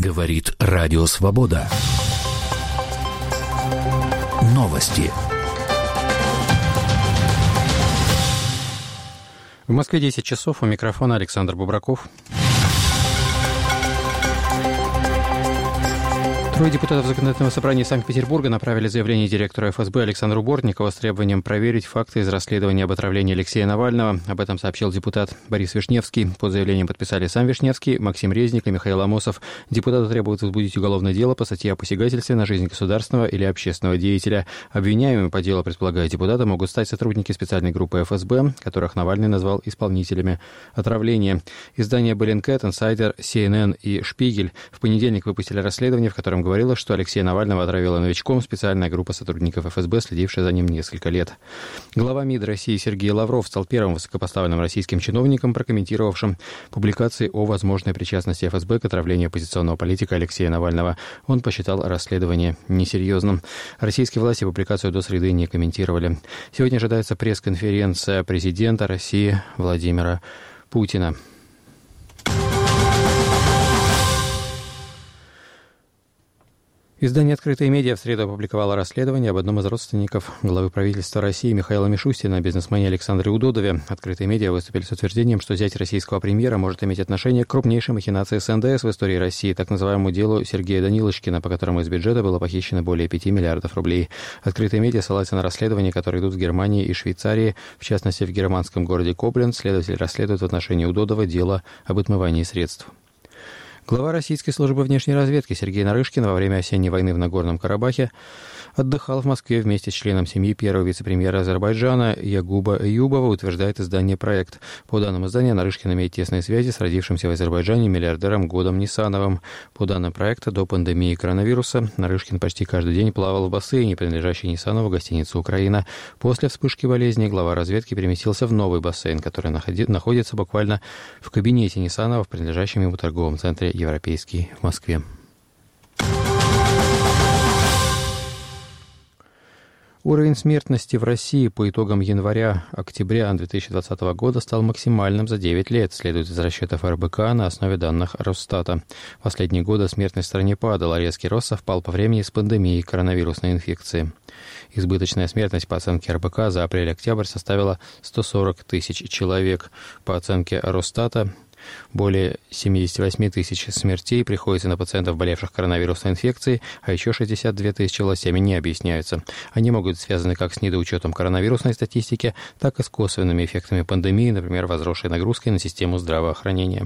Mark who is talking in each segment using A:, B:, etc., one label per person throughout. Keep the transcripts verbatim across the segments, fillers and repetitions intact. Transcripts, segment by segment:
A: Говорит Радио Свобода. Новости.
B: В Москве десять часов. У микрофона Александр Бубраков. Трое депутатов Законодательного собрания Санкт-Петербурга направили заявление директору эф эс бэ Александру Бортникову с требованием проверить факты из расследования об отравлении Алексея Навального. Об этом сообщил депутат Борис Вишневский. Под заявлением подписали сам Вишневский, Максим Резник и Михаил Амосов. Депутаты требуют возбудить уголовное дело по статье о посягательстве на жизнь государственного или общественного деятеля. Обвиняемыми по делу, предполагает депутата, могут стать сотрудники специальной группы эф эс бэ, которых Навальный назвал исполнителями отравления. Издания Bellingcat, Insider, си эн эн и Шпигель в понедельник выпустили расследование, в котором говорила, что Алексея Навального отравила новичком специальная группа сотрудников эф эс бэ, следившая за ним несколько лет. Глава МИД России Сергей Лавров стал первым высокопоставленным российским чиновником, прокомментировавшим публикации о возможной причастности эф эс бэ к отравлению оппозиционного политика Алексея Навального. Он посчитал расследование несерьезным. Российские власти публикацию до среды не комментировали. Сегодня ожидается пресс-конференция президента России Владимира Путина. Издание «Открытые медиа» в среду опубликовало расследование об одном из родственников главы правительства России Михаила Мишустина, бизнесмене Александре Удодове. «Открытые медиа» выступили с утверждением, что зять российского премьера может иметь отношение к крупнейшей махинации с эн дэ эс в истории России, так называемому делу Сергея Данилочкина, по которому из бюджета было похищено более пяти миллиардов рублей. «Открытые медиа» ссылаются на расследования, которые идут в Германии и Швейцарии, в частности, в германском городе Кобленц. Следователи расследуют в отношении Удодова дело об отмывании средств. Глава российской службы внешней разведки Сергей Нарышкин во время осенней войны в Нагорном Карабахе отдыхал в Москве вместе с членом семьи первого вице-премьера Азербайджана Ягуба Эюбова, утверждает издание «Проект». По данным издания, Нарышкин имеет тесные связи с родившимся в Азербайджане миллиардером Годом Нисановым. По данным проекта, до пандемии коронавируса Нарышкин почти каждый день плавал в бассейне, принадлежащей Нисанову гостинице «Украина». После вспышки болезни глава разведки переместился в новый бассейн, который находится буквально в кабинете Нисанова в принадлежащем ему торговом центре «Европейский» в Москве. Уровень смертности в России по итогам января-октября две тысячи двадцатого года стал максимальным за девять лет, следует из расчетов эр бэ ка на основе данных Росстата. В последние годы смертность в стране падала, резкий рост совпал по времени с пандемией коронавирусной инфекции. Избыточная смертность по оценке эр бэ ка за апрель-октябрь составила сто сорок тысяч человек. По оценке Росстата, более семьдесят восемь тысяч смертей приходится на пациентов, болевших коронавирусной инфекцией, а еще шестьдесят две тысячи властями не объясняются. Они могут быть связаны как с недоучетом коронавирусной статистики, так и с косвенными эффектами пандемии, например, возросшей нагрузкой на систему здравоохранения.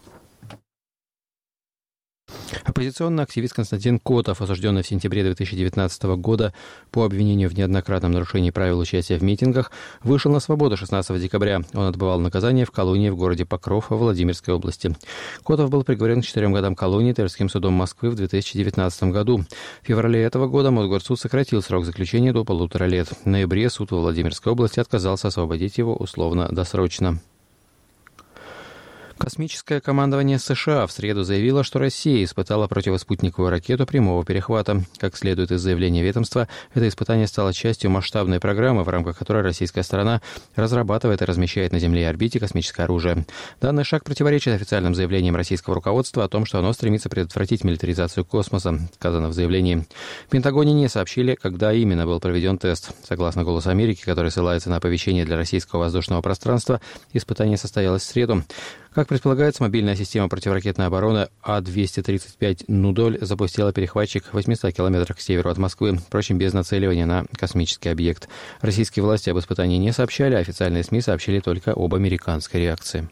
B: Оппозиционный активист Константин Котов, осужденный в сентябре две тысячи девятнадцатого года по обвинению в неоднократном нарушении правил участия в митингах, вышел на свободу шестнадцатого декабря. Он отбывал наказание в колонии в городе Покров во Владимирской области. Котов был приговорен к четырем годам колонии Тверским судом Москвы в две тысячи девятнадцатом году. В феврале этого года Мосгорсуд сократил срок заключения до полутора лет. В ноябре суд во Владимирской области отказался освободить его условно-досрочно. Космическое командование США в среду заявило, что Россия испытала противоспутниковую ракету прямого перехвата. Как следует из заявления ведомства, это испытание стало частью масштабной программы, в рамках которой российская сторона разрабатывает и размещает на Земле и орбите космическое оружие. Данный шаг противоречит официальным заявлениям российского руководства о том, что оно стремится предотвратить милитаризацию космоса, сказано в заявлении. В Пентагоне не сообщили, когда именно был проведен тест. Согласно «Голосу Америки», который ссылается на оповещение для российского воздушного пространства, испытание состоялось в среду. Как предполагается, мобильная система противоракетной обороны А двести тридцать пять «Нудоль» запустила перехватчик в восьмистах километрах к северу от Москвы, впрочем, без нацеливания на космический объект. Российские власти об испытании не сообщали, а официальные СМИ сообщили только об американской реакции.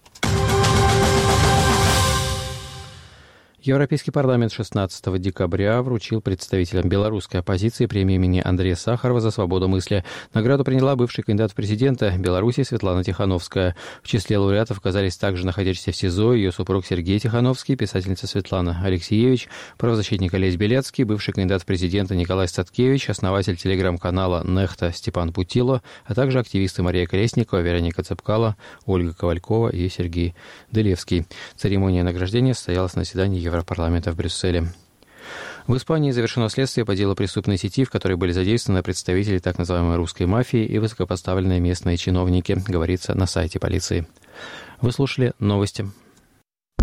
B: Европейский парламент шестнадцатого декабря вручил представителям белорусской оппозиции премию имени Андрея Сахарова за свободу мысли. Награду приняла бывший кандидат в президенты Беларуси Светлана Тихановская. В числе лауреатов оказались также находящиеся в СИЗО ее супруг Сергей Тихановский, писательница Светлана Алексеевич, правозащитник Олесь Белецкий, бывший кандидат в президенты Николай Статкевич, основатель телеграм-канала «Нехта» Степан Путило, а также активисты Мария Колесникова, Вероника Цепкало, Ольга Ковалькова и Сергей Делевский. Церемония награждения состоялась на заседании Европарламента. Европарламента в Брюсселе. В Испании завершено следствие по делу преступной сети, в которой были задействованы представители так называемой русской мафии и высокопоставленные местные чиновники, говорится на сайте полиции. Вы слушали новости.